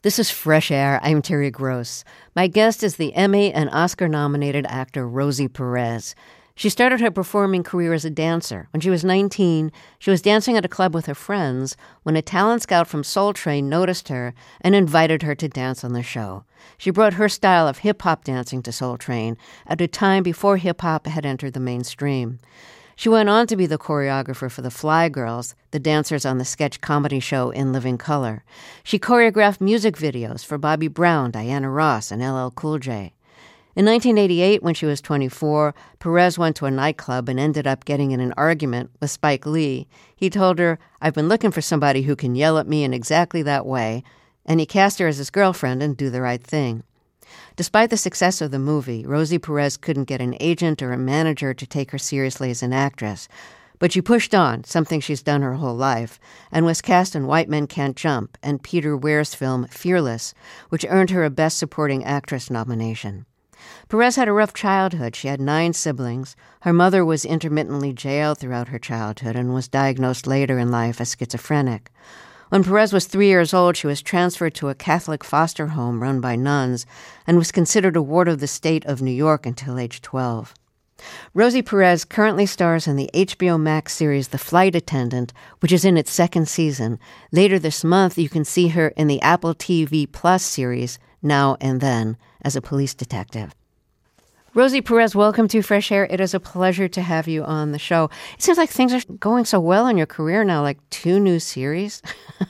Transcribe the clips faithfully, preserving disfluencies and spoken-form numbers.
This is Fresh Air. I'm Terry Gross. My guest is the Emmy and Oscar-nominated actor Rosie Perez. She started her performing career as a dancer. When she was nineteen, she was dancing at a club with her friends when a talent scout from Soul Train noticed her and invited her to dance on the show. She brought her style of hip-hop dancing to Soul Train at a time before hip-hop had entered the mainstream. She went on to be the choreographer for the Fly Girls, the dancers on the sketch comedy show In Living Color. She choreographed music videos for Bobby Brown, Diana Ross, and L L Cool J. In nineteen eighty-eight, when she was twenty-four, Perez went to a nightclub and ended up getting in an argument with Spike Lee. He told her, "I've been looking for somebody who can yell at me in exactly that way," and he cast her as his girlfriend in Do the Right Thing. Despite the success of the movie, Rosie Perez couldn't get an agent or a manager to take her seriously as an actress. But she pushed on, something she's done her whole life, and was cast in White Men Can't Jump and Peter Weir's film Fearless, which earned her a Best Supporting Actress nomination. Perez had a rough childhood. She had nine siblings. Her mother was intermittently jailed throughout her childhood and was diagnosed later in life as schizophrenic. When Perez was three years old, she was transferred to a Catholic foster home run by nuns and was considered a ward of the state of New York until age twelve. Rosie Perez currently stars in the H B O Max series The Flight Attendant, which is in its second season. Later this month, you can see her in the Apple T V Plus series Now and Then as a police detective. Rosie Perez, welcome to Fresh Air. It is a pleasure to have you on the show. It seems like things are going so well in your career now, like two new series.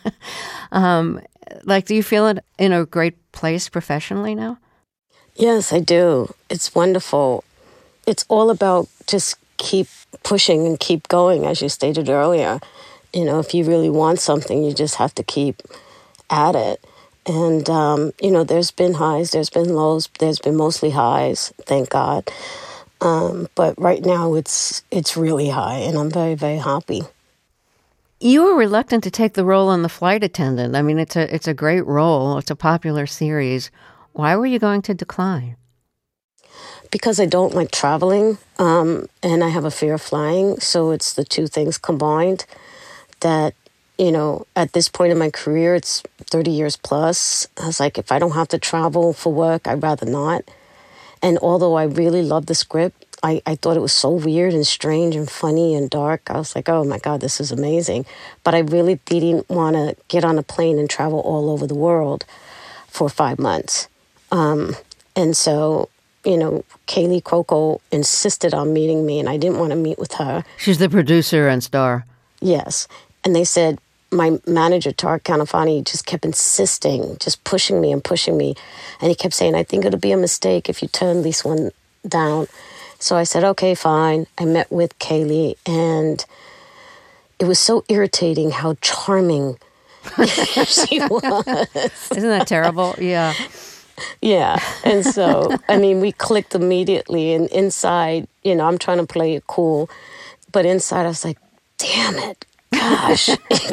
um, like, do you feel it in a great place professionally now? Yes, I do. It's wonderful. It's all about just keep pushing and keep going, as you stated earlier. You know, if you really want something, you just have to keep at it. And, um, you know, there's been highs, there's been lows, there's been mostly highs, thank God. Um, but right now it's it's really high, and I'm very, very happy. You were reluctant to take the role on The Flight Attendant. I mean, it's a it's a great role. It's a popular series. Why were you going to decline? Because I don't like traveling, um, and I have a fear of flying. So it's the two things combined that, you know, at this point in my career, it's thirty years plus. I was like, if I don't have to travel for work, I'd rather not. And although I really loved the script, I, I thought it was so weird and strange and funny and dark. I was like, oh my God, this is amazing. But I really didn't want to get on a plane and travel all over the world for five months. Um, and so, you know, Kaylee Cuoco insisted on meeting me, and I didn't want to meet with her. She's the producer and star. Yes. And they said, my manager, Tarek Kanafani, just kept insisting, just pushing me and pushing me. And he kept saying, I think it'll be a mistake if you turn this one down. So I said, okay, fine. I met with Kaylee, and it was so irritating how charming she was. Isn't that terrible? Yeah. Yeah. And so, I mean, we clicked immediately. And inside, you know, I'm trying to play it cool. But inside, I was like, damn it. Gosh,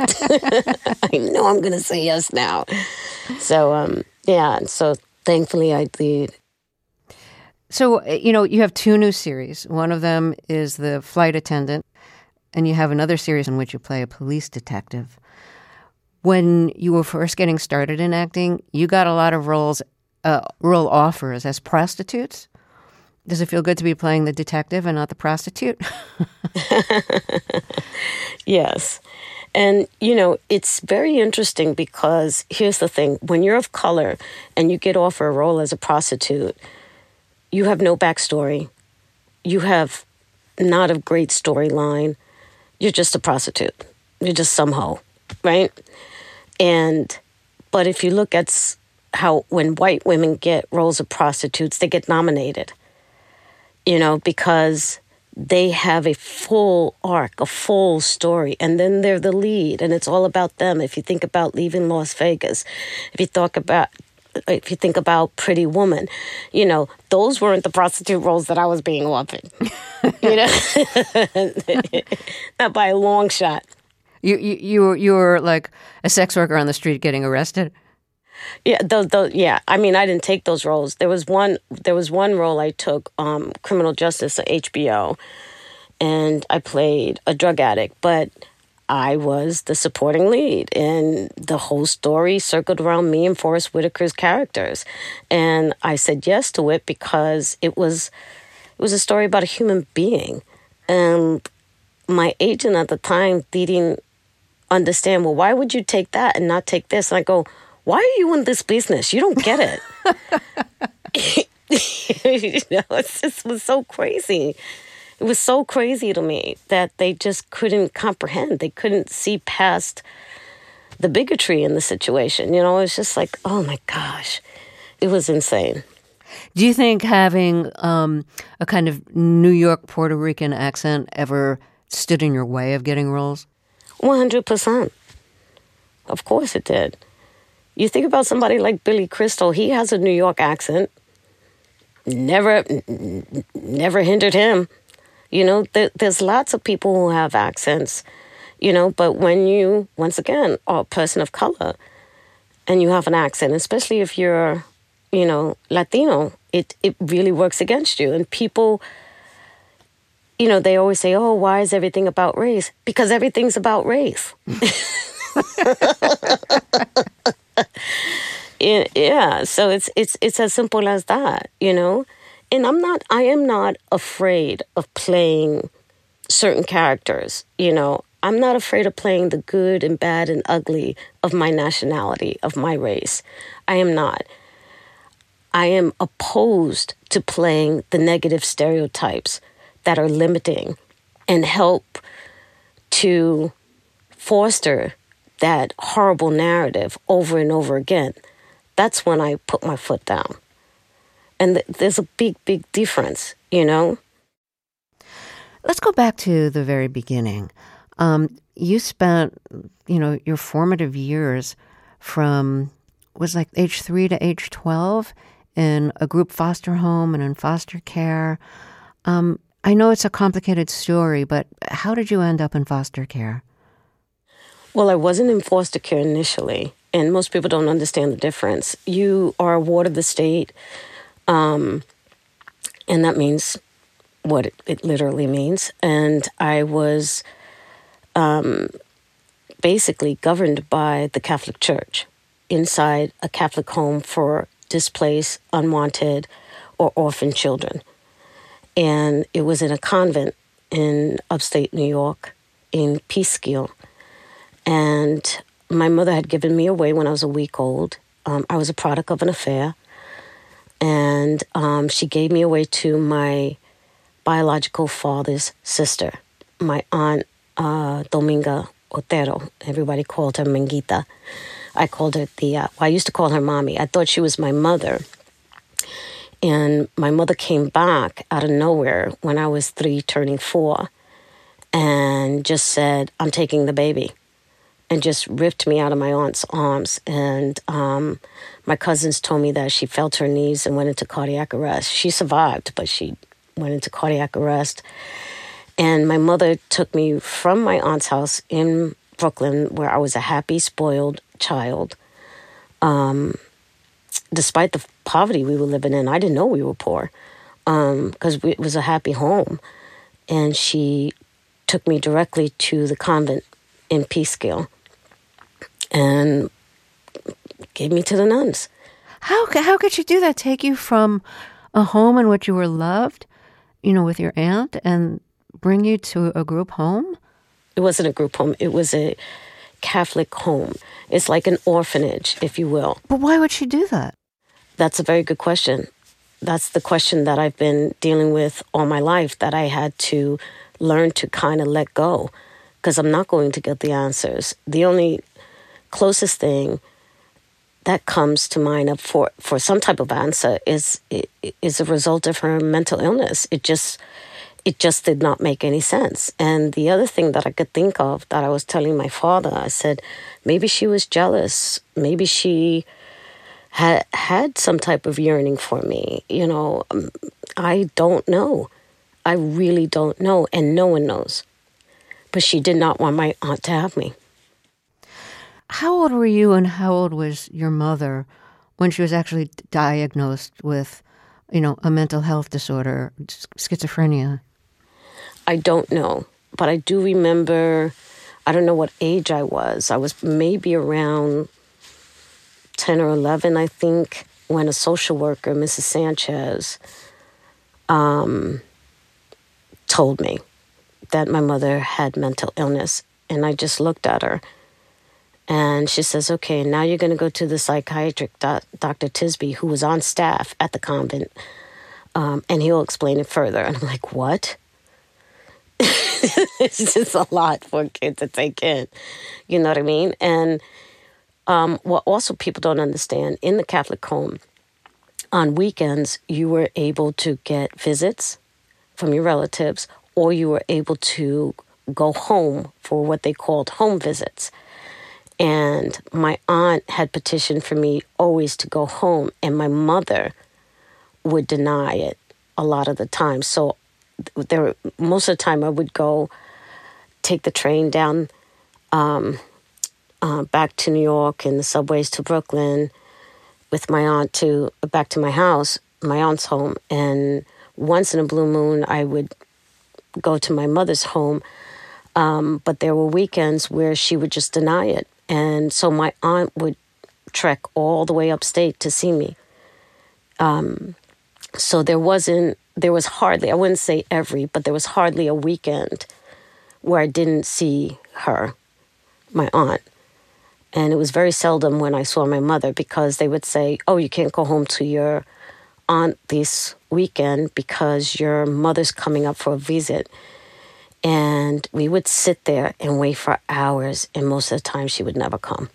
I know I'm going to say yes now. So, um, yeah, and so thankfully I did. So, you know, you have two new series. One of them is The Flight Attendant, and you have another series in which you play a police detective. When you were first getting started in acting, you got a lot of roles, uh, role offers as prostitutes. Does it feel good to be playing the detective and not the prostitute? Yes. And, you know, it's very interesting because here's the thing. When you're of color and you get offered a role as a prostitute, you have no backstory. You have not a great storyline. You're just a prostitute. You're just some hoe, right? And, but if you look at how when white women get roles of prostitutes, they get nominated. You know, because they have a full arc, a full story, and then they're the lead, and it's all about them. If you think about Leaving Las Vegas, if you talk about, if you think about Pretty Woman, you know, those weren't the prostitute roles that I was being offered. You know, not by a long shot. You you you were, you were like a sex worker on the street getting arrested. Yeah, those, those, yeah. I mean, I didn't take those roles. There was one. There was one role I took, um, Criminal Justice at H B O, and I played a drug addict. But I was the supporting lead, and the whole story circled around me and Forrest Whitaker's characters. And I said yes to it because it was it was a story about a human being. And my agent at the time didn't understand, well, why would you take that and not take this? And I go, why are you in this business? You don't get it. You know, it just was so crazy. It was so crazy to me that they just couldn't comprehend. They couldn't see past the bigotry in the situation. You know, it's just like, oh my gosh, it was insane. Do you think having um, a kind of New York Puerto Rican accent ever stood in your way of getting roles? one hundred percent. Of course it did. You think about somebody like Billy Crystal, he has a New York accent. Never, n- never hindered him. You know, th- there's lots of people who have accents, you know, but when you, once again, are a person of color and you have an accent, especially if you're, you know, Latino, it, it really works against you. And people, you know, they always say, oh, why is everything about race? Because everything's about race. Yeah, so it's it's it's as simple as that, you know. And I'm not, I am not afraid of playing certain characters, you know. I'm not afraid of playing the good and bad and ugly of my nationality, of my race. I am not. I am opposed to playing the negative stereotypes that are limiting and help to foster that horrible narrative over and over again. That's when I put my foot down. And th- there's a big, big difference, you know? Let's go back to the very beginning. Um, you spent, you know, your formative years from, was like age three to age twelve in a group foster home and in foster care. Um, I know it's a complicated story, but how did you end up in foster care? Well, I wasn't in foster care initially, and most people don't understand the difference. You are a ward of the state, um, and that means what it, it literally means. And I was um, basically governed by the Catholic Church inside a Catholic home for displaced, unwanted, or orphan children. And it was in a convent in upstate New York, in Peekskill. And my mother had given me away when I was a week old. Um, I was a product of an affair. And um, she gave me away to my biological father's sister, my aunt uh, Dominga Otero. Everybody called her Menguita. I called her the, uh, well, I used to call her mommy. I thought she was my mother. And my mother came back out of nowhere when I was three, turning four, and just said, I'm taking the baby, and just ripped me out of my aunt's arms. And um, my cousins told me that she fell to her knees and went into cardiac arrest. She survived, but she went into cardiac arrest. And my mother took me from my aunt's house in Brooklyn, where I was a happy, spoiled child. Um, despite the poverty we were living in, I didn't know we were poor because um, it was a happy home. And she took me directly to the convent in Peekskill and gave me to the nuns. How how could you do that? Take you from a home in which you were loved, you know, with your aunt, and bring you to a group home? It wasn't a group home. It was a Catholic home. It's like an orphanage, if you will. But why would she do that? That's a very good question. That's the question that I've been dealing with all my life, that I had to learn to kind of let go, because I'm not going to get the answers. The only closest thing that comes to mind for, for some type of answer is is a result of her mental illness. It just it just did not make any sense. And the other thing that I could think of that I was telling my father, I said, maybe she was jealous. Maybe she had had some type of yearning for me. You know, I don't know. I really don't know, and no one knows. But she did not want my aunt to have me. How old were you and how old was your mother when she was actually diagnosed with, you know, a mental health disorder, schizophrenia? I don't know, but I do remember I don't know what age I was. I was maybe around ten or eleven, I think, when a social worker, Missus Sanchez, um, told me that my mother had mental illness. And I just looked at her. And she says, okay, now you're going to go to the psychiatrist, Doctor Tisby, who was on staff at the convent, um, and he'll explain it further. And I'm like, what? It's just a lot for a kid to take in. You know what I mean? And um, what also people don't understand, in the Catholic home, on weekends, you were able to get visits from your relatives, or you were able to go home for what they called home visits. And my aunt had petitioned for me always to go home, and my mother would deny it a lot of the time. So there, most of the time I would go take the train down um, uh, back to New York and the subways to Brooklyn with my aunt to back to my house, my aunt's home. And once in a blue moon, I would go to my mother's home. Um, but there were weekends where she would just deny it. And so my aunt would trek all the way upstate to see me. Um, so there wasn't, there was hardly, I wouldn't say every, but there was hardly a weekend where I didn't see her, my aunt. And it was very seldom when I saw my mother, because they would say, oh, you can't go home to your aunt this weekend because your mother's coming up for a visit. And we would sit there and wait for hours, and most of the time she would never come.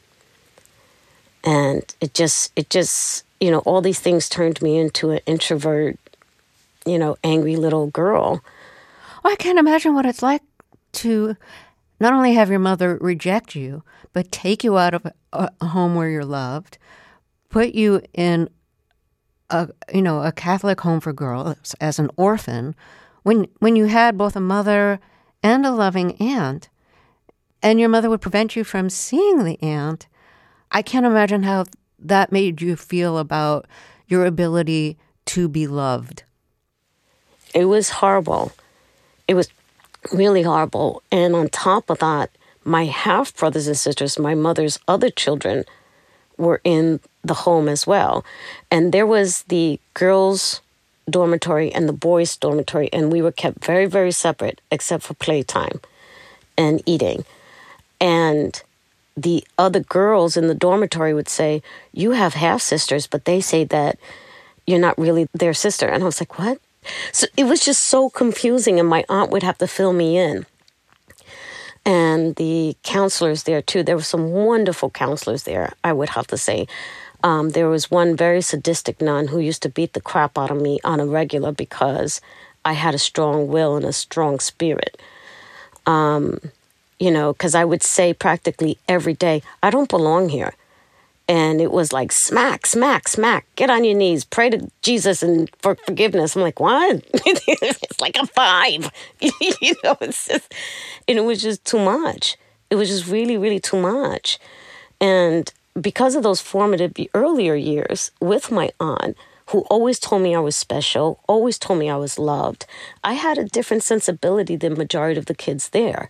And it just, it just, you know, all these things turned me into an introvert, you know, angry little girl. Well, I can't imagine what it's like to not only have your mother reject you, but take you out of a, a home where you're loved, put you in a, you know, a Catholic home for girls as an orphan, when when you had both a mother and a loving aunt, and your mother would prevent you from seeing the aunt. I can't imagine how that made you feel about your ability to be loved. It was horrible. It was really horrible. And on top of that, my half-brothers and sisters, my mother's other children, were in the home as well. And there was the girls' dormitory and the boys' dormitory, and we were kept very, very separate except for playtime and eating. And the other girls in the dormitory would say, you have half-sisters, but they say that you're not really their sister. And I was like, what? So it was just so confusing, and my aunt would have to fill me in. And the counselors there, too, there were some wonderful counselors there, I would have to say. Um, there was one very sadistic nun who used to beat the crap out of me on a regular because I had a strong will and a strong spirit. Um, you know, because I would say practically every day, I don't belong here. And it was like, smack, smack, smack, get on your knees, pray to Jesus and for forgiveness. I'm like, what? It's like a five. You know, it's just, and it was just too much. It was just really, really too much. And because of those formative earlier years with my aunt, who always told me I was special, always told me I was loved, I had a different sensibility than majority of the kids there.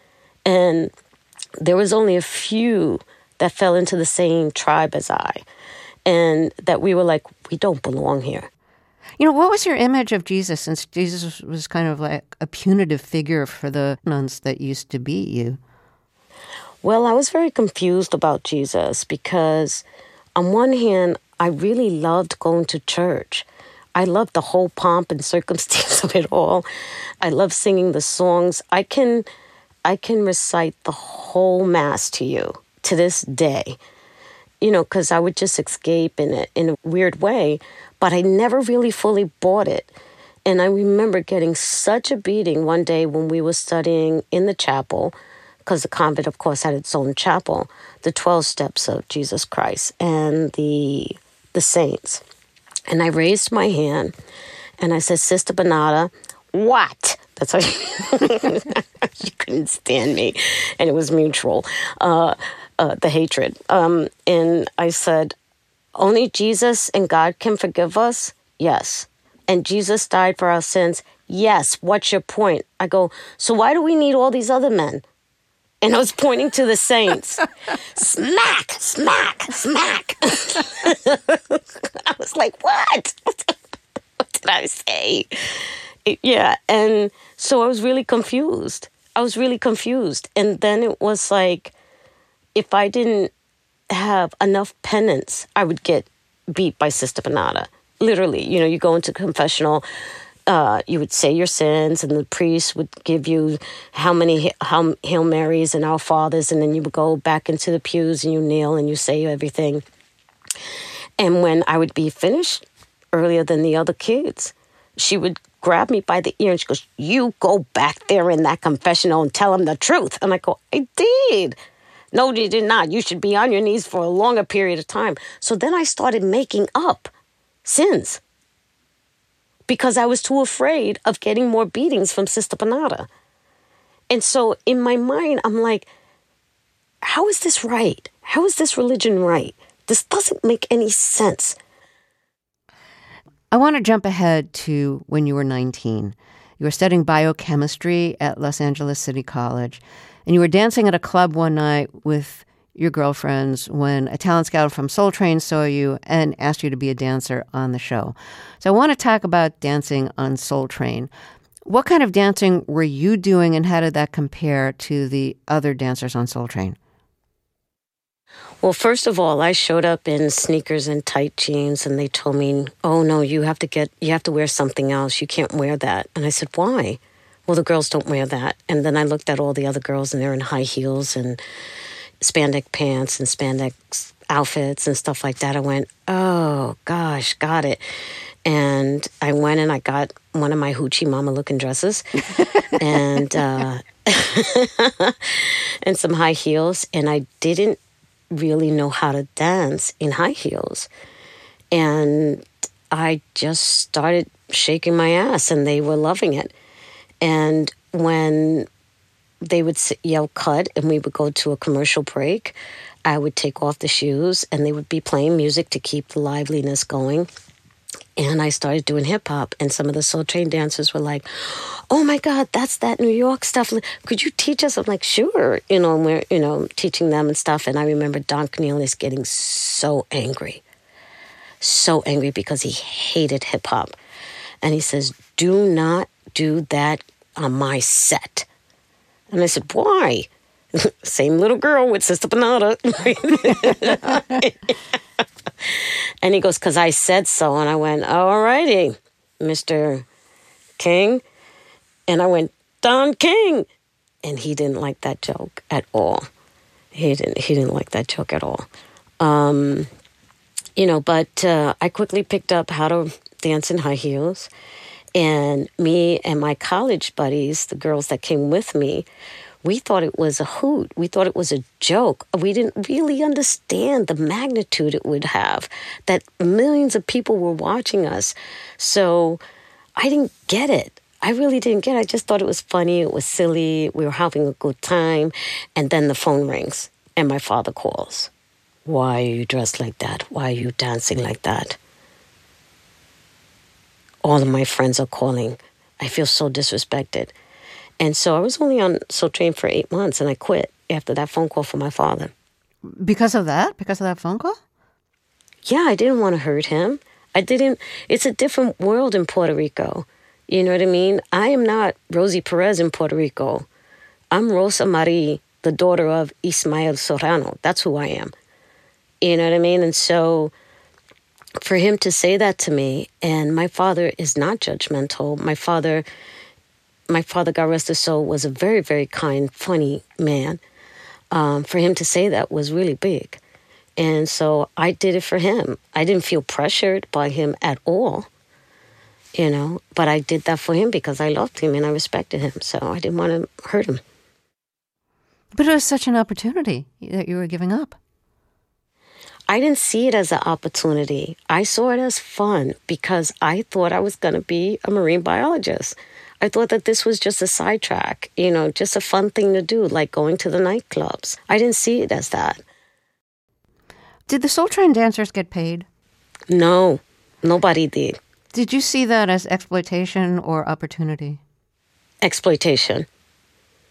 And there was only a few that fell into the same tribe as I, and that we were like, we don't belong here. You know, what was your image of Jesus, since Jesus was kind of like a punitive figure for the nuns that used to beat you? Well, I was very confused about Jesus because on one hand, I really loved going to church. I loved the whole pomp and circumstance of it all. I love singing the songs. I can, I can recite the whole Mass to you to this day, you know, because I would just escape in a, in a weird way, but I never really fully bought it. And I remember getting such a beating one day when we were studying in the chapel, because the convent, of course, had its own chapel, the twelve steps of Jesus Christ and the the saints. And I raised my hand and I said, Sister Bernarda, what? That's how she, she couldn't stand me. And it was mutual, uh, uh, the hatred. Um, and I said, only Jesus and God can forgive us? Yes. And Jesus died for our sins? Yes. What's your point? I go, so why do we need all these other men? And I was pointing to the saints. Smack, smack, smack. I was like, what? What did I say? It, yeah. And so I was really confused. I was really confused. And then it was like, if I didn't have enough penance, I would get beat by Sister Bernarda. Literally, you know, you go into confessional, uh, you would say your sins, and the priest would give you how many how Hail Marys and Our Fathers, and then you would go back into the pews and you kneel and you say everything. And when I would be finished earlier than the other kids, she would grab me by the ear and she goes, "You go back there in that confessional and tell them the truth." And I go, "I did." "No, you did not. You should be on your knees for a longer period of time." So then I started making up sins because I was too afraid of getting more beatings from Sister Bernarda. And so in my mind, I'm like, how is this right? How is this religion right? This doesn't make any sense. I want to jump ahead to when you were nineteen. You were studying biochemistry at Los Angeles City College, and you were dancing at a club one night with your girlfriends when a talent scout from Soul Train saw you and asked you to be a dancer on the show. So I want to talk about dancing on Soul Train. What kind of dancing were you doing, and how did that compare to the other dancers on Soul Train? Well, first of all, I showed up in sneakers and tight jeans, and they told me, "Oh no, you have to get, you have to wear something else. You can't wear that." And I said, "Why?" "Well, the girls don't wear that." And then I looked at all the other girls, and they're in high heels and spandex pants and spandex outfits and stuff like that. I went, "Oh gosh, got it." And I went and I got one of my hoochie mama looking dresses and uh, and some high heels, and I didn't really know how to dance in high heels. And I just started shaking my ass, and they were loving it. And when they would yell cut and we would go to a commercial break, I would take off the shoes and they would be playing music to keep the liveliness going. And I started doing hip hop, and some of the Soul Train dancers were like, "Oh my God, that's that New York stuff. Could you teach us?" I'm like, "Sure." You know, and we're, you know, teaching them and stuff. And I remember Don Cornelius getting so angry, so angry because he hated hip hop. And he says, "Do not do that on my set." And I said, "Why?" Same little girl with Sister Bernarda. And he goes, "Because I said so." And I went, "All righty, Mister King." And I went, "Don King." And he didn't like that joke at all. He didn't, he didn't like that joke at all. Um, you know, but uh, I quickly picked up how to dance in high heels. And me and my college buddies, the girls that came with me, we thought it was a hoot. We thought it was a joke. We didn't really understand the magnitude it would have, that millions of people were watching us. So I didn't get it. I really didn't get it. I just thought it was funny. It was silly. We were having a good time. And then the phone rings and my father calls. "Why are you dressed like that? Why are you dancing like that?" All of my friends are calling. I feel so disrespected. And so I was only on Soul Train for eight months, and I quit after that phone call from my father. Because of that? Because of that phone call? Yeah, I didn't want to hurt him. I didn't. It's a different world in Puerto Rico. You know what I mean? I am not Rosie Perez in Puerto Rico. I'm Rosa Marie, the daughter of Ismael Serrano. That's who I am. You know what I mean? And so for him to say that to me, and my father is not judgmental. My father, my father, God rest his soul, was a very, very kind, funny man. Um, for him to say that was really big. And so I did it for him. I didn't feel pressured by him at all, you know, but I did that for him because I loved him and I respected him. So I didn't want to hurt him. But it was such an opportunity that you were giving up. I didn't see it as an opportunity. I saw it as fun because I thought I was going to be a marine biologist. I thought that this was just a sidetrack, you know, just a fun thing to do, like going to the nightclubs. I didn't see it as that. Did the Soul Train dancers get paid? No, nobody did. Did you see that as exploitation or opportunity? Exploitation.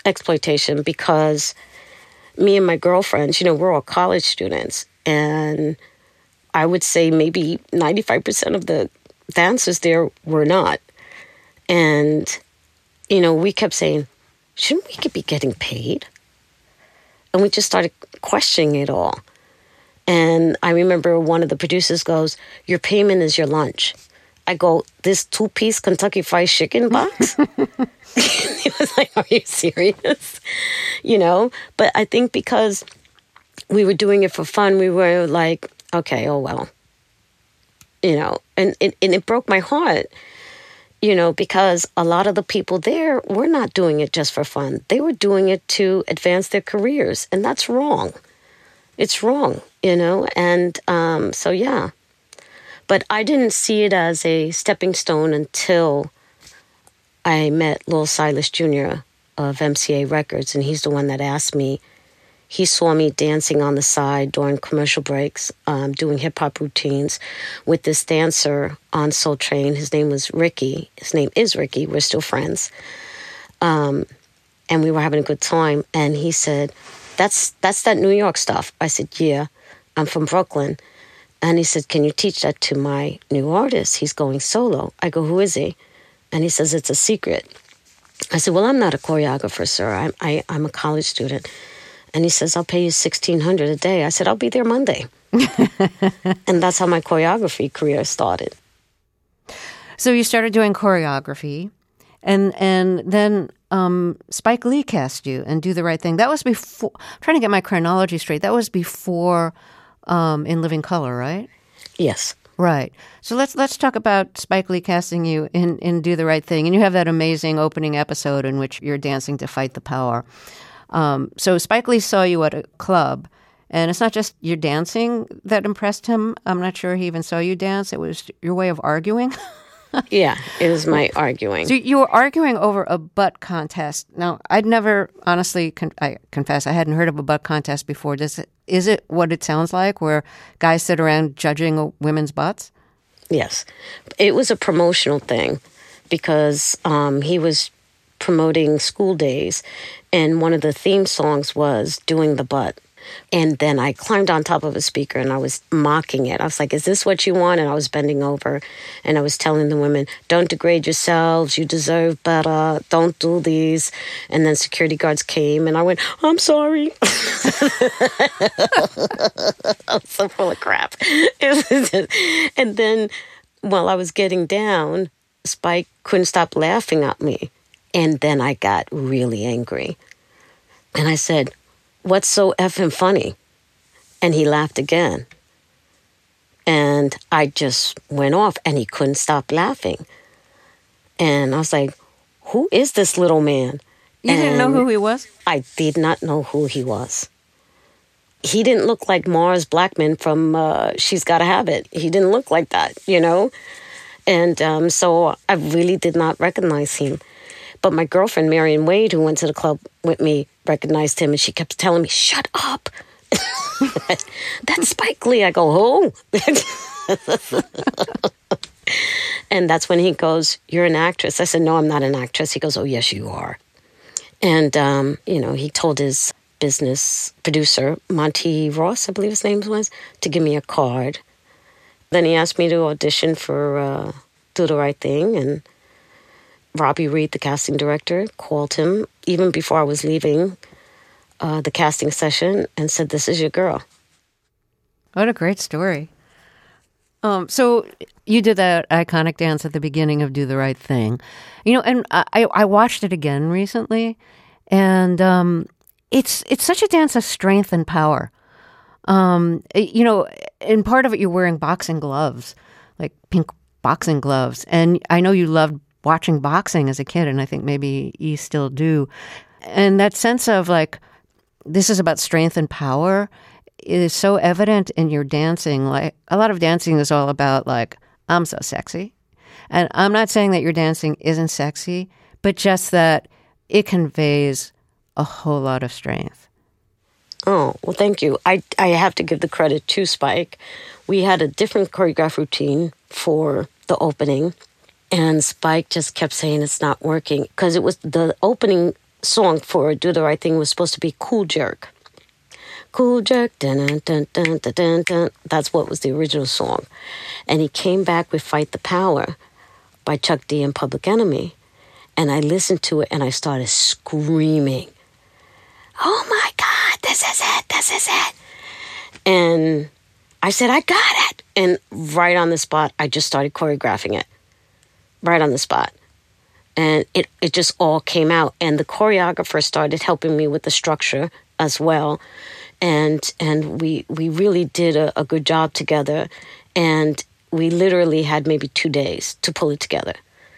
exploitation because me and my girlfriends, you know, we're all college students. And I would say maybe ninety-five percent of the dancers there were not. And, you know, we kept saying, shouldn't we be getting paid? And we just started questioning it all. And I remember one of the producers goes, your payment is your lunch. I go, this two-piece Kentucky Fried Chicken box? He was like, are you serious? You know, but I think because we were doing it for fun, we were like, okay, oh, well. You know, and, and, and it broke my heart, you know, because a lot of the people there were not doing it just for fun. They were doing it to advance their careers, and that's wrong. It's wrong, you know, and um, so, yeah. But I didn't see it as a stepping stone until I met Lil Silas Junior of M C A Records, and he's the one that asked me. He saw me dancing on the side during commercial breaks, um, doing hip-hop routines with this dancer on Soul Train. His name was Ricky. His name is Ricky. We're still friends. Um, and we were having a good time. And he said, that's that's that New York stuff. I said, yeah, I'm from Brooklyn. And he said, can you teach that to my new artist? He's going solo. I go, who is he? And he says, it's a secret. I said, well, I'm not a choreographer, sir. I'm, I, I'm a college student. And he says, I'll pay you sixteen hundred dollars a day. I said, I'll be there Monday. And that's how my choreography career started. So you started doing choreography, and and then um, Spike Lee cast you and Do the Right Thing. That was before, I'm trying to get my chronology straight, that was before um, In Living Color, right? Yes. Right. So let's let's talk about Spike Lee casting you in, in Do the Right Thing. And you have that amazing opening episode in which you're dancing to Fight the Power. Um, so Spike Lee saw you at a club, and it's not just your dancing that impressed him. I'm not sure he even saw you dance. It was your way of arguing. Yeah, it was my arguing. So you were arguing over a butt contest. Now, I'd never, honestly, con- I confess, I hadn't heard of a butt contest before. Does it, is it what it sounds like, where guys sit around judging women's butts? Yes. It was a promotional thing because um, he was promoting School Days, and one of the theme songs was Doing the Butt. And then I climbed on top of a speaker and I was mocking it. I was like, is this what you want? And I was bending over and I was telling the women, don't degrade yourselves. You deserve better. Don't do these. And then security guards came and I went, I'm sorry. I'm so full of crap. And then while I was getting down, Spike couldn't stop laughing at me. And then I got really angry. And I said, what's so effing funny? And he laughed again. And I just went off and he couldn't stop laughing. And I was like, who is this little man? You and didn't know who he was? I did not know who he was. He didn't look like Mars Blackman from uh, She's Gotta Have It. He didn't look like that, you know? And um, so I really did not recognize him. But my girlfriend, Marion Wade, who went to the club with me, recognized him, and she kept telling me, shut up. That's Spike Lee. I go, who? And that's when he goes, you're an actress. I said, no, I'm not an actress. He goes, oh, yes, you are. And, um, you know, he told his business producer, Monty Ross, I believe his name was, to give me a card. Then he asked me to audition for uh, Do the Right Thing, and Robbie Reed, the casting director, called him even before I was leaving uh, the casting session and said, this is your girl. What a great story. Um, so you did that iconic dance at the beginning of Do the Right Thing. You know, and I, I watched it again recently, and um, it's it's such a dance of strength and power. Um, you know, in part of it, you're wearing boxing gloves, like pink boxing gloves. And I know you loved watching boxing as a kid, and I think maybe you still do. And that sense of like, this is about strength and power is so evident in your dancing. Like, a lot of dancing is all about like, I'm so sexy. And I'm not saying that your dancing isn't sexy, but just that it conveys a whole lot of strength. Oh, well, thank you. I, I have to give the credit to Spike. We had a different choreograph routine for the opening, and Spike just kept saying it's not working because it was the opening song for Do the Right Thing was supposed to be Cool Jerk. Cool Jerk, dun, dun, dun, dun, dun, dun. That's what was the original song. And he came back with Fight the Power by Chuck D and Public Enemy. And I listened to it and I started screaming, oh my God, this is it, this is it. And I said, I got it. And right on the spot, I just started choreographing it. Right on the spot. And it, it just all came out. And the choreographer started helping me with the structure as well. And and we we really did a, a good job together. And we literally had maybe two days to pull it together.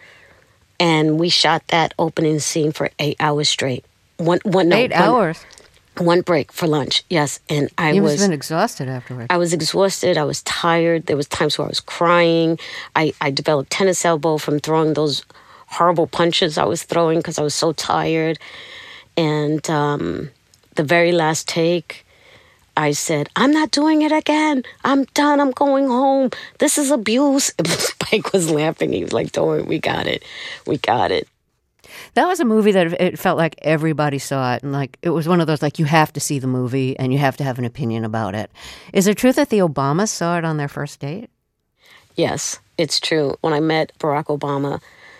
And we shot that opening scene for eight hours straight. One, one, no, Eight one, hours? One break for lunch, yes. And I You was... must have been exhausted afterwards. I was exhausted. I was tired. There was times where I was crying. I, I developed tennis elbow from throwing those horrible punches I was throwing because I was so tired. And um, the very last take, I said, I'm not doing it again. I'm done. I'm going home. This is abuse. And Spike was laughing. He was like, don't worry, we got it. We got it. That was a movie that it felt like everybody saw it. And like it was one of those, like, you have to see the movie and you have to have an opinion about it. Is it true that the Obamas saw it on their first date? Yes, it's true. When I met Barack Obama,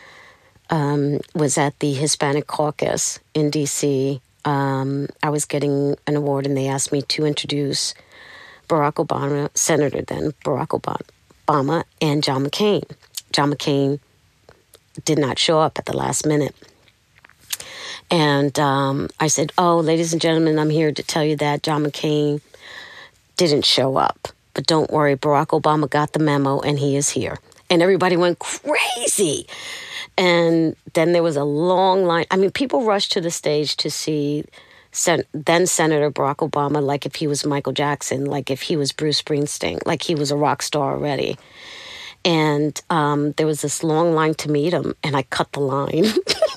um, was at the Hispanic Caucus in D C Um, I was getting an award and they asked me to introduce Barack Obama, Senator then, Barack Obama, and John McCain. John McCain did not show up at the last minute. And um, I said, oh, ladies and gentlemen, I'm here to tell you that John McCain didn't show up. But don't worry, Barack Obama got the memo and he is here. And everybody went crazy. And then there was a long line. I mean, people rushed to the stage to see Sen- then Senator Barack Obama like if he was Michael Jackson, like if he was Bruce Springsteen, like he was a rock star already. And um, there was this long line to meet him, and I cut the line.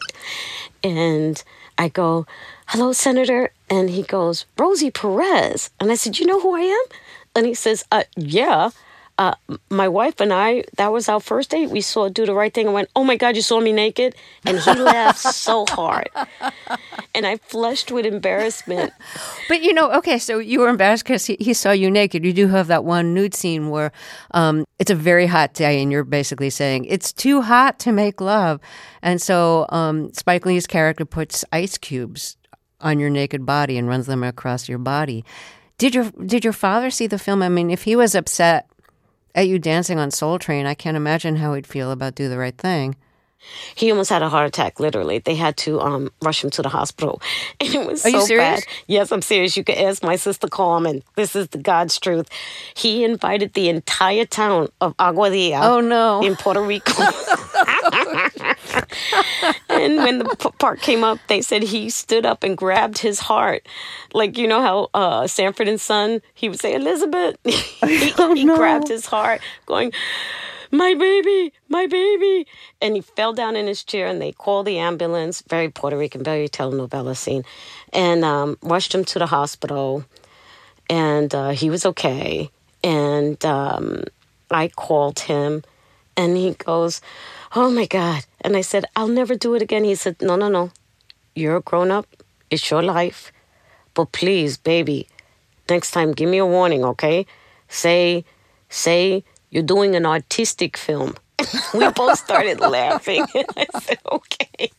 And I go, hello, Senator. And he goes, Rosie Perez. And I said, you know who I am? And he says, uh, yeah. Uh, my wife and I, that was our first date. We saw Do the Right Thing and went, oh my God, you saw me naked? And he laughed so hard. And I flushed with embarrassment. But, you know, okay, so you were embarrassed because he, he saw you naked. You do have that one nude scene where um, it's a very hot day and you're basically saying, it's too hot to make love. And so um, Spike Lee's character puts ice cubes on your naked body and runs them across your body. Did your, did your father see the film? I mean, if he was upset at you dancing on Soul Train, I can't imagine how he'd feel about Do the Right Thing. He almost had a heart attack, literally. They had to um, rush him to the hospital. And it was Are so you serious? bad. Yes, I'm serious. You can ask my sister Carmen. This is the God's truth. He invited the entire town of Aguadilla Oh, no. in Puerto Rico. And when the p- part came up, they said he stood up and grabbed his heart. Like, you know how uh, Sanford and Son, he would say, Elizabeth. he Oh, he no. grabbed his heart, going, my baby, my baby. And he fell down in his chair and they called the ambulance. Very Puerto Rican, very telenovela scene. And um, rushed him to the hospital. And uh, he was okay. And um, I called him and he goes, oh my God. And I said, I'll never do it again. He said, no, no, no. You're a grown up. It's your life. But please, baby, next time, give me a warning, okay? Say, say you're doing an artistic film. We both started laughing. I said, okay.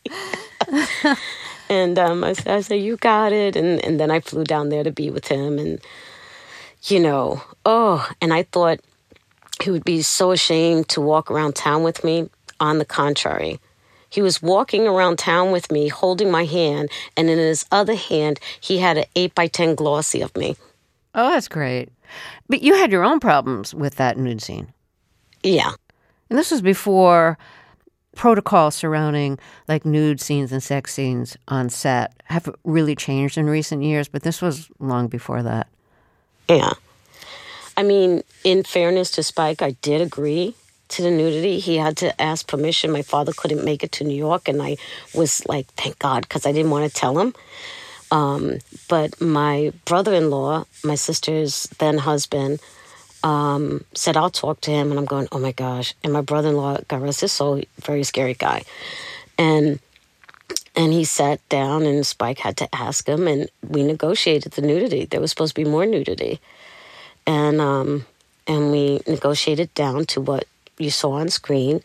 And um, I, said, I said, you got it. And, and then I flew down there to be with him. And, you know, oh, and I thought he would be so ashamed to walk around town with me. On the contrary, he was walking around town with me, holding my hand, and in his other hand, he had an eight by ten glossy of me. Oh, that's great. But you had your own problems with that nude scene. Yeah. And this was before protocol surrounding like nude scenes and sex scenes on set have really changed in recent years, but this was long before that. Yeah. I mean, in fairness to Spike, I did agree to the nudity. He had to ask permission. My father couldn't make it to New York, and I was like, thank God, because I didn't want to tell him. Um, but my brother-in-law, my sister's then husband, um, said, I'll talk to him. And I'm going, oh my gosh. And my brother-in-law, God rest his soul, very scary guy. And And he sat down, and Spike had to ask him, and we negotiated the nudity. There was supposed to be more nudity. And um, and we negotiated down to what you saw on screen.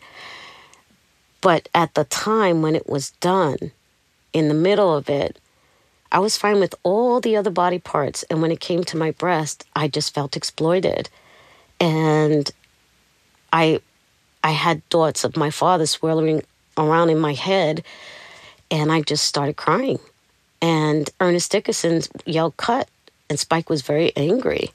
But at the time when it was done, in the middle of it, I was fine with all the other body parts. And when it came to my breast, I just felt exploited. And I I had thoughts of my father swirling around in my head, and I just started crying. And Ernest Dickerson yelled, "Cut!" And Spike was very angry.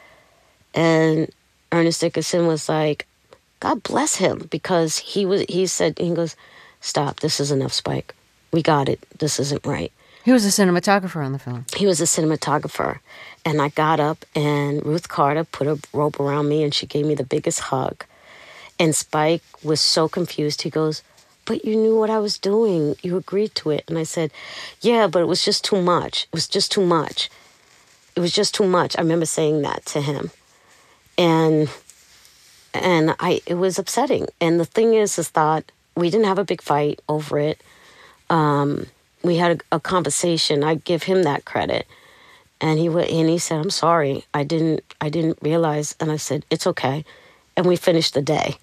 And Ernest Dickerson was like, God bless him, because he was. He said, he goes, "Stop, this is enough, Spike. We got it. This isn't right." He was a cinematographer on the film. He was a cinematographer. And I got up, and Ruth Carter put a rope around me, and she gave me the biggest hug. And Spike was so confused. He goes, "But you knew what I was doing. You agreed to it." And I said, "Yeah, but it was just too much. It was just too much. It was just too much." I remember saying that to him. And and I it was upsetting. And the thing is, is that we didn't have a big fight over it. Um, we had a, a conversation. I give him that credit. And he went, and he said, "I'm sorry. I didn't I didn't realize." And I said, "It's okay." And we finished the day.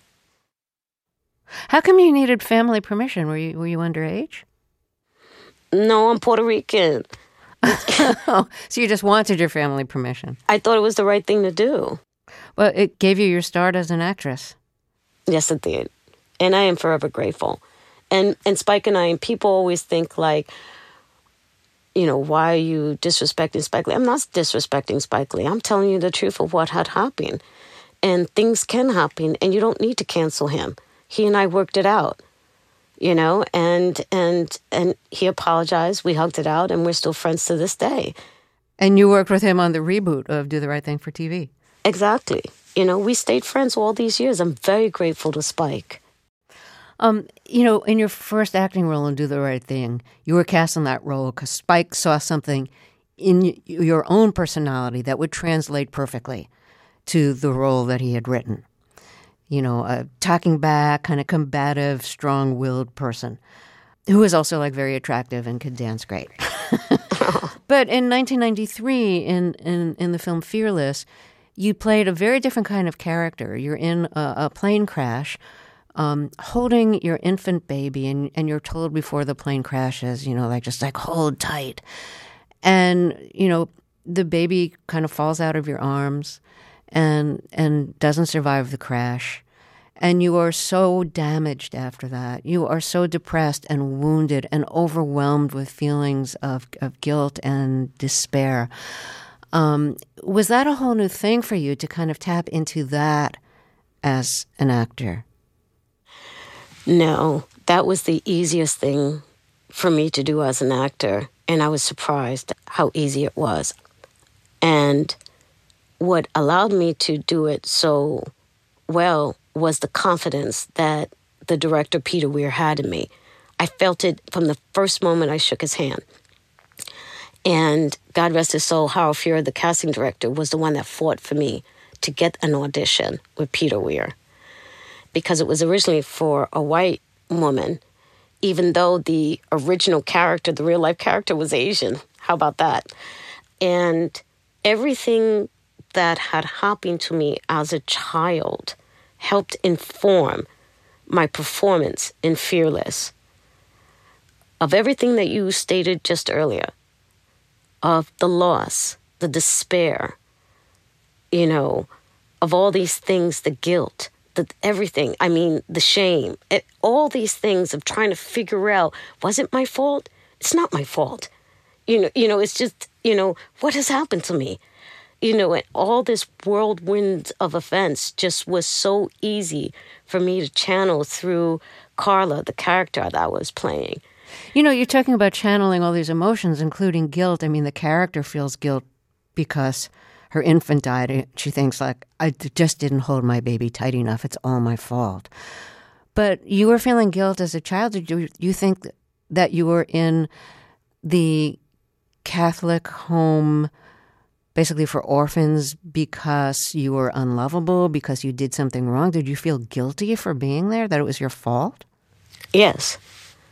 How come you needed family permission? Were you were you underage? No, I'm Puerto Rican. Oh, so you just wanted your family permission. I thought it was the right thing to do. Well, it gave you your start as an actress. Yes, it did. And I am forever grateful. And and Spike and I, and people always think like, you know, why are you disrespecting Spike Lee? I'm not disrespecting Spike Lee. I'm telling you the truth of what had happened. And things can happen, and you don't need to cancel him. He and I worked it out, you know, and and and he apologized. We hugged it out, and we're still friends to this day. And you worked with him on the reboot of Do the Right Thing for T V. Exactly. You know, we stayed friends all these years. I'm very grateful to Spike. Um, you know, in your first acting role in Do the Right Thing, you were cast in that role because Spike saw something in your own personality that would translate perfectly to the role that he had written. You know, a talking back, kind of combative, strong-willed person who was also like very attractive and could dance great. But in nineteen ninety-three, in, in, in the film Fearless, you played a very different kind of character. You're in a, a plane crash, um, holding your infant baby, and, and you're told before the plane crashes, you know, like just like hold tight. And, you know, the baby kind of falls out of your arms and and doesn't survive the crash. And you are so damaged after that. You are so depressed and wounded and overwhelmed with feelings of, of guilt and despair. Um, was that a whole new thing for you to kind of tap into that as an actor? No, that was the easiest thing for me to do as an actor. And I was surprised how easy it was. And what allowed me to do it so well was the confidence that the director, Peter Weir, had in me. I felt it from the first moment I shook his hand. And God rest his soul, Harold Fuhrer, the casting director, was the one that fought for me to get an audition with Peter Weir. Because it was originally for a white woman, even though the original character, the real-life character, was Asian. How about that? And everything that had happened to me as a child helped inform my performance in Fearless. Of everything that you stated just earlier, of the loss, the despair, you know, of all these things, the guilt, the everything, I mean, the shame, it, all these things of trying to figure out, was it my fault? It's not my fault. You know, you know, it's just, you know, what has happened to me? You know, and all this whirlwind of events just was so easy for me to channel through Carla, the character that I was playing. You know, you're talking about channeling all these emotions, including guilt. I mean, the character feels guilt because her infant died. She thinks, like, I just didn't hold my baby tight enough. It's all my fault. But you were feeling guilt as a child. Did you, you think that you were in the Catholic home basically for orphans because you were unlovable, because you did something wrong? Did you feel guilty for being there, that it was your fault? Yes.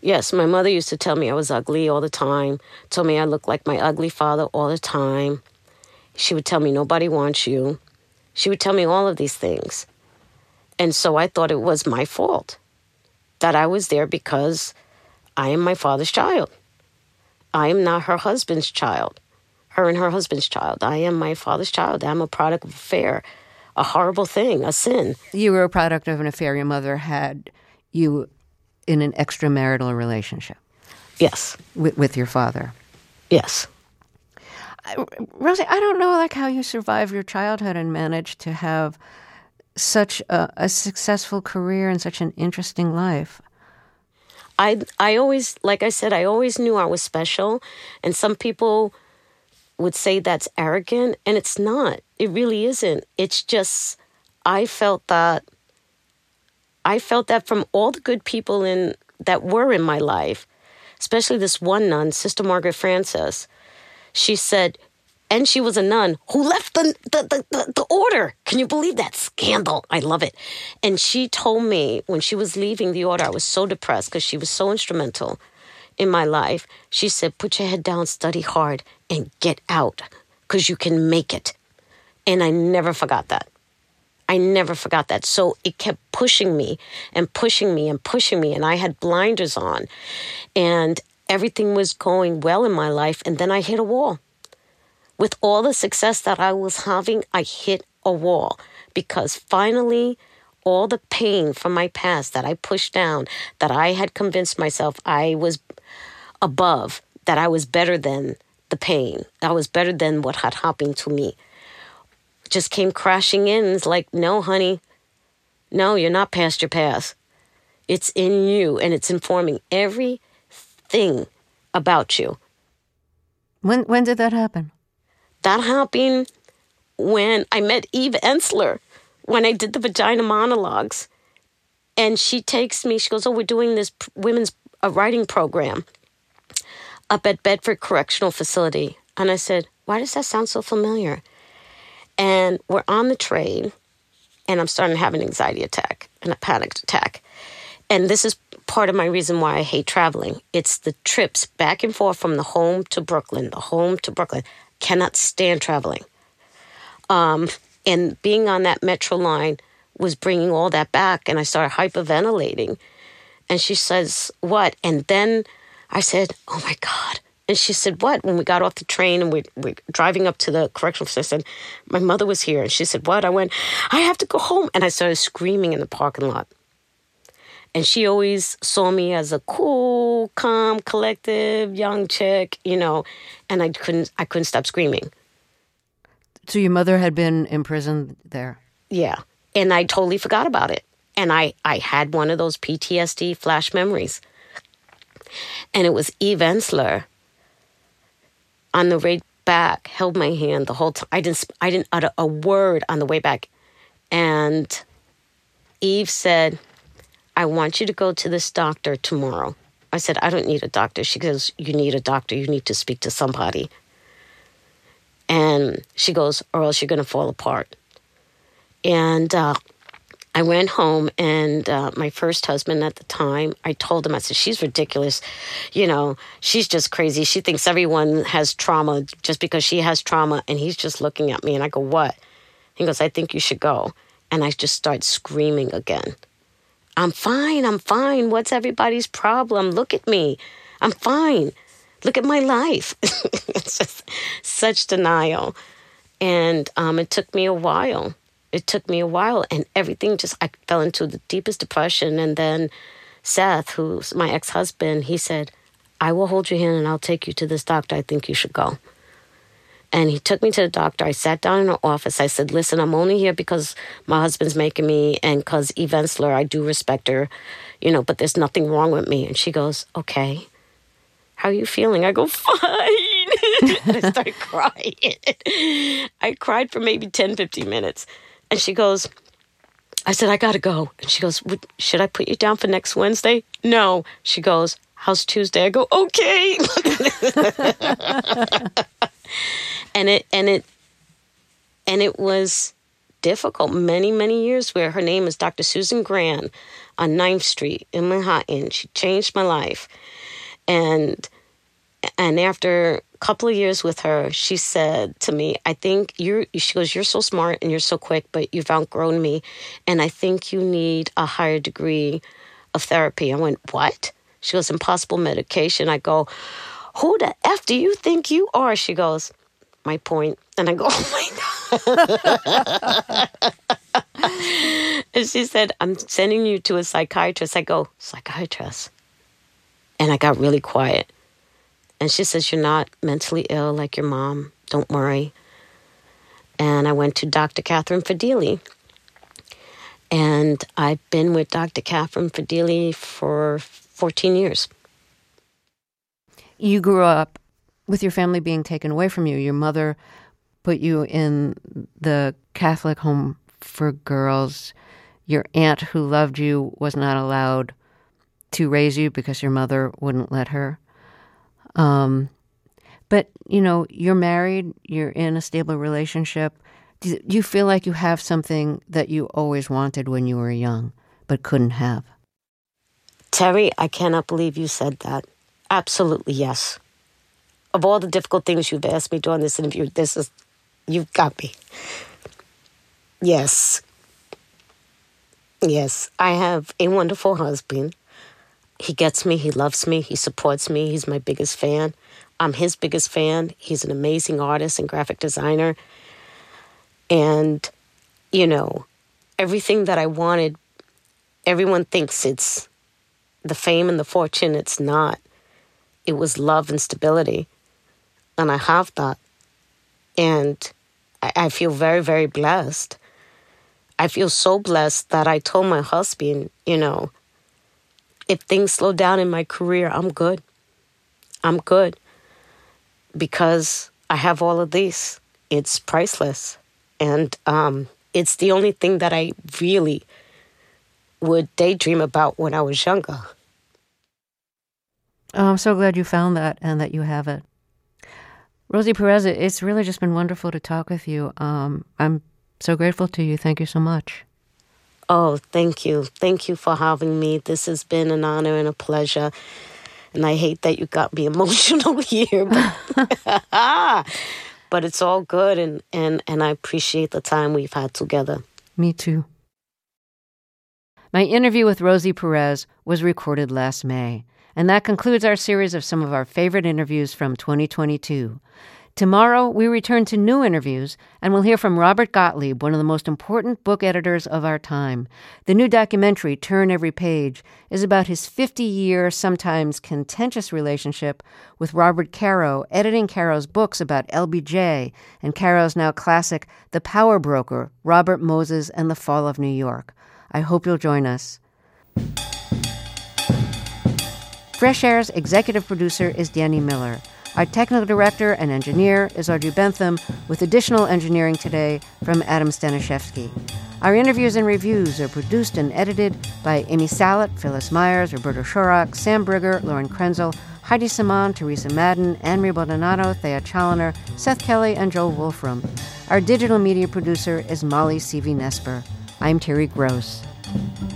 Yes, my mother used to tell me I was ugly all the time, told me I looked like my ugly father all the time. She would tell me nobody wants you. She would tell me all of these things. And so I thought it was my fault that I was there because I am my father's child. I am not her husband's child, her and her husband's child. I am my father's child. I'm a product of affair, a horrible thing, a sin. You were a product of an affair. Your mother had you in an extramarital relationship. Yes. With, with your father. Yes. I, Rosie, I don't know like how you survived your childhood and managed to have such a, a successful career and such an interesting life. I I always, like I said, I always knew I was special. And some people would say that's arrogant, and it's not. It really isn't. It's just, I felt that, I felt that from all the good people in that were in my life, especially this one nun, Sister Margaret Francis. She said, and she was a nun who left the, the, the, the, the order. Can you believe that? Scandal. I love it. And she told me when she was leaving the order, I was so depressed because she was so instrumental in my life. She said, put your head down, study hard, and get out because you can make it. And I never forgot that. I never forgot that. So it kept pushing me and pushing me and pushing me. And I had blinders on. And everything was going well in my life. And then I hit a wall. With all the success that I was having, I hit a wall because finally all the pain from my past that I pushed down, that I had convinced myself I was above, that I was better than the pain, I was better than what had happened to me, just came crashing in. It's like, no, honey, no, you're not past your past. It's in you, and it's informing everything about you. When when did that happen? That happened when I met Eve Ensler, when I did the vagina monologues. And she takes me, she goes, oh, we're doing this women's uh, writing program up at Bedford Correctional Facility. And I said, why does that sound so familiar? And we're on the train, and I'm starting to have an anxiety attack and a panic attack. And this is part of my reason why I hate traveling. It's the trips back and forth from the home to Brooklyn, the home to Brooklyn. Cannot stand traveling. Um, and being on that metro line was bringing all that back, and I started hyperventilating. And she says, what? And then I said, oh, my God. And she said, what? When we got off the train and we, we're driving up to the correctional facility, my mother was here. And she said, what? I went, I have to go home. And I started screaming in the parking lot. And she always saw me as a cool, calm, collective, young chick, you know, and I couldn't I couldn't stop screaming. So your mother had been imprisoned there? Yeah. And I totally forgot about it. And I, I had one of those P T S D flash memories. And it was Eve Ensler on the way back, held my hand the whole time. I didn't, I didn't utter a word on the way back. And Eve said, I want you to go to this doctor tomorrow. I said, I don't need a doctor. She goes, you need a doctor. You need to speak to somebody. And she goes, or else you're going to fall apart. And uh, I went home, and uh, my first husband at the time, I told him, I said, she's ridiculous. You know, she's just crazy. She thinks everyone has trauma just because she has trauma. And he's just looking at me, and I go, what? He goes, I think you should go. And I just start screaming again. I'm fine, I'm fine. What's everybody's problem? Look at me. I'm fine. Look at my life. It's just such denial. And um, it took me a while. It took me a while. And everything just, I fell into the deepest depression. And then Seth, who's my ex-husband, he said, I will hold your hand and I'll take you to this doctor. I think you should go. And he took me to the doctor. I sat down in her office. I said, listen, I'm only here because my husband's making me, and because Eve Ensler, I do respect her, you know, but there's nothing wrong with me. And she goes, okay, how are you feeling? I go, fine. And I started crying. I cried for maybe ten, fifteen minutes. And she goes, I said, I got to go. And she goes, should I put you down for next Wednesday? No. She goes, how's Tuesday? I go, okay. And it and it and it was difficult many, many years where her name is Doctor Susan Gran on ninth Street in Manhattan. She changed my life. And and after a couple of years with her, she said to me, I think you're, she goes, you're so smart and you're so quick, but you've outgrown me. And I think you need a higher degree of therapy. I went, what? She goes, impossible medication. I go, who the F do you think you are? She goes, my point. And I go, oh my God. And she said, I'm sending you to a psychiatrist. I go, psychiatrist? And I got really quiet. And she says, you're not mentally ill like your mom. Don't worry. And I went to Doctor Catherine Fadili. And I've been with Doctor Catherine Fadili for fourteen years. You grew up with your family being taken away from you. Your mother put you in the Catholic home for girls. Your aunt who loved you was not allowed to raise you because your mother wouldn't let her. Um, but, you know, you're married, you're in a stable relationship. Do you feel like you have something that you always wanted when you were young but couldn't have? Terry, I cannot believe you said that. Absolutely, yes. Of all the difficult things you've asked me during this interview, this is, you've got me. Yes. Yes, I have a wonderful husband. He gets me, he loves me, he supports me, he's my biggest fan. I'm his biggest fan. He's an amazing artist and graphic designer. And, you know, everything that I wanted, everyone thinks it's the fame and the fortune. It's not. It was love and stability. And I have that. And I, I feel very, very blessed. I feel so blessed that I told my husband, you know, if things slow down in my career, I'm good. I'm good. Because I have all of these. It's priceless. And um, it's the only thing that I really would daydream about when I was younger. Oh, I'm so glad you found that and that you have it. Rosie Perez, it's really just been wonderful to talk with you. Um, I'm so grateful to you. Thank you so much. Oh, thank you. Thank you for having me. This has been an honor and a pleasure. And I hate that you got me emotional here. But, but it's all good, and, and, and I appreciate the time we've had together. Me too. My interview with Rosie Perez was recorded last May. And that concludes our series of some of our favorite interviews from twenty twenty-two. Tomorrow, we return to new interviews, and we'll hear from Robert Gottlieb, one of the most important book editors of our time. The new documentary, Turn Every Page, is about his fifty-year, sometimes contentious relationship with Robert Caro, editing Caro's books about L B J and Caro's now classic The Power Broker, Robert Moses and the Fall of New York. I hope you'll join us. Fresh Air's executive producer is Danny Miller. Our technical director and engineer is Audrey Bentham, with additional engineering today from Adam Staniszewski. Our interviews and reviews are produced and edited by Amy Salet, Phyllis Myers, Roberto Shorak, Sam Brigger, Lauren Krenzel, Heidi Saman, Teresa Madden, Anne-Marie Baldonado, Thea Challoner, Seth Kelly, and Joel Wolfram. Our digital media producer is Molly C V Nesper. I'm Terry Gross.